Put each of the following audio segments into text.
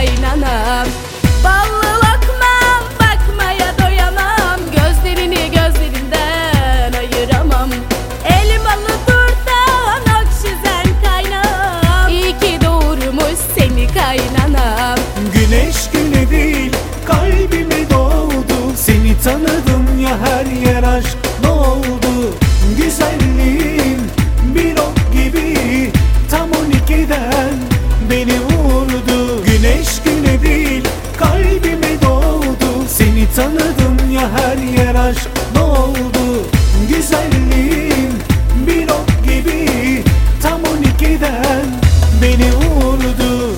kaynanam. Ballı lokmam, bakmaya doyamam, gözlerini gözlerinden ayıramam. Elmalı turtan okşizen kaynam, iyi ki doğurmuş seni kaynanam. Güneş güne değil kalbime doğdu, seni tanıdım ya her yer aşk doldu. Güzelliğin bir ok gibi tam 12'den beni vurdu. Güneş güne değil kalbime doğdu, seni tanıdım ya her yer aşk doldu. Güzelliğin bir ok gibi tam 12'den beni vurdu.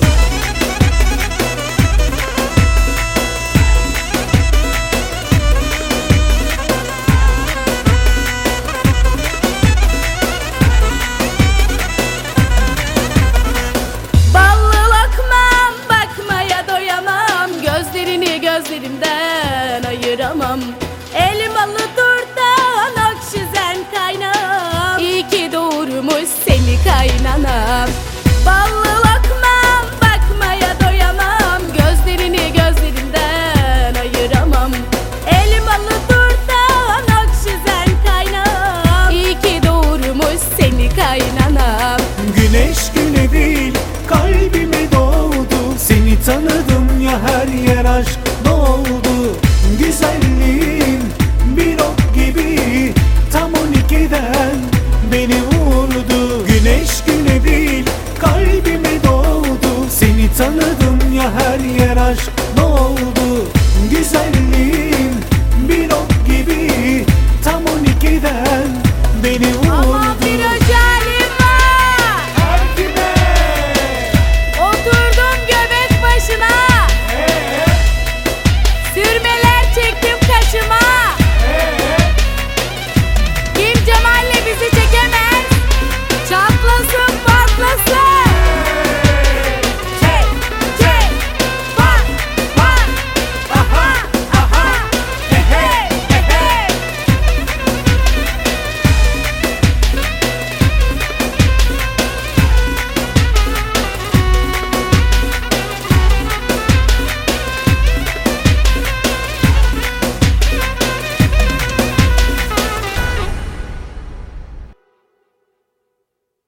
Gözlerimden ayıramam. Elmalı turtan okşizen kaynam, iyi ki doğurmuş seni kaynanam. Ballı lokmam, bakmaya doyamam, gözlerini gözlerimden ayıramam. Elmalı turtan okşizen kaynam, iyi ki doğurmuş seni kaynanam. Güneş güne değil kalbime doğdu, seni tanıdım ya her yer aşk doldu. Güzelliğin bir ok gibi tam 12'den beni vurdu. Güneş güne değil kalbime doğdu, seni tanıdım ya her yer aşk